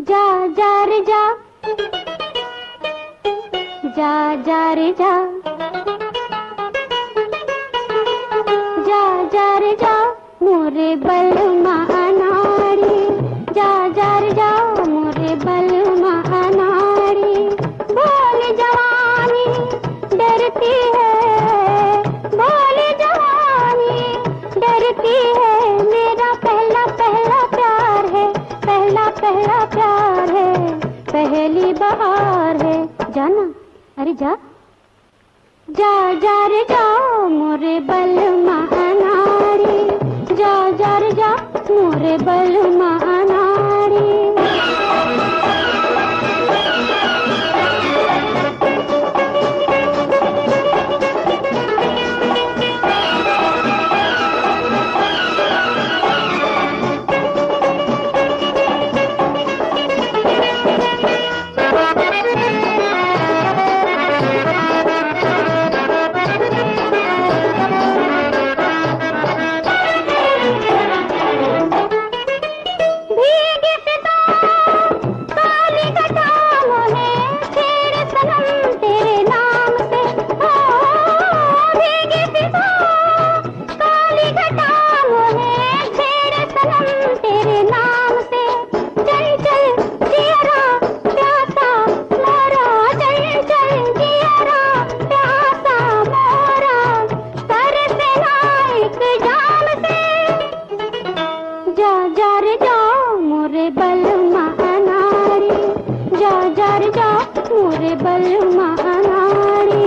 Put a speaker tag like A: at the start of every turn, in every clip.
A: जा जा रे जा, जा जा रे जा, जा जा रे जा मोरे बलमा अनाड़ी, जा जा रे जा मोरे बलमा अनाड़ी। भोली जवानी डरती है, भोली जवानी डरती है, मेरा पहला पहला प्यार है, पहला पहला प्यार है, पहली बहार है। जाना, अरे जा जा जा रे जा मोरे बलमा अनाड़ी, जा जा रे जा मोरे बलमा अनाड़ी। बलमा अनाड़ी, जा जा रे जा मोरे बलमा अनाड़ी।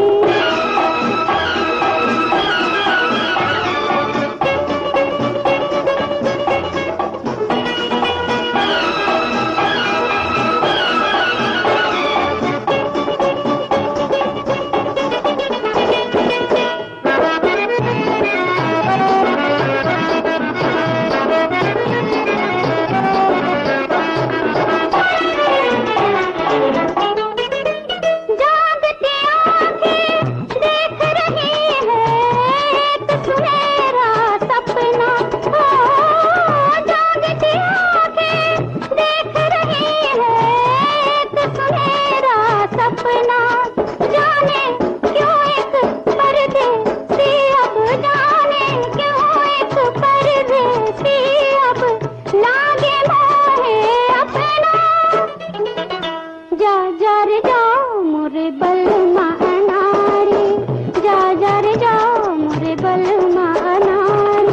A: बलमा अनाड़ी, जा जा रे जा मोरे बलमा अनाड़ी।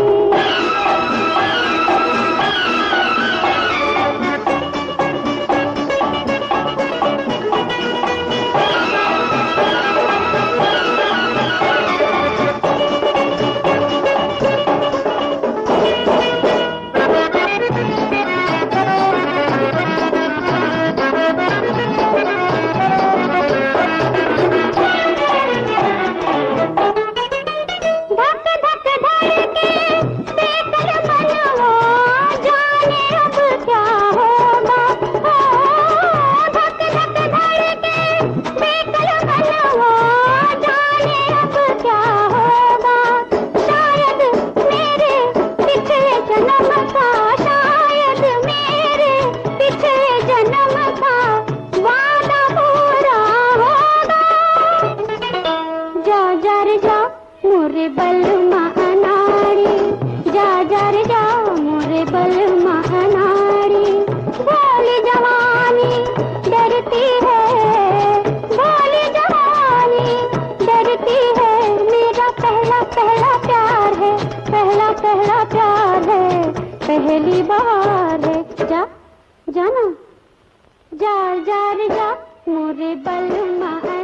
A: मोरे बलमा अनाड़ी, जा जा रे जा मोरे बलमा अनाड़ी। भोली जवानी डरती है, भोली जवानी डरती है, मेरा पहला पहला प्यार है, पहला पहला प्यार है, पहली बार है। जा जाना, जा जा रे जा मोरे बलमा।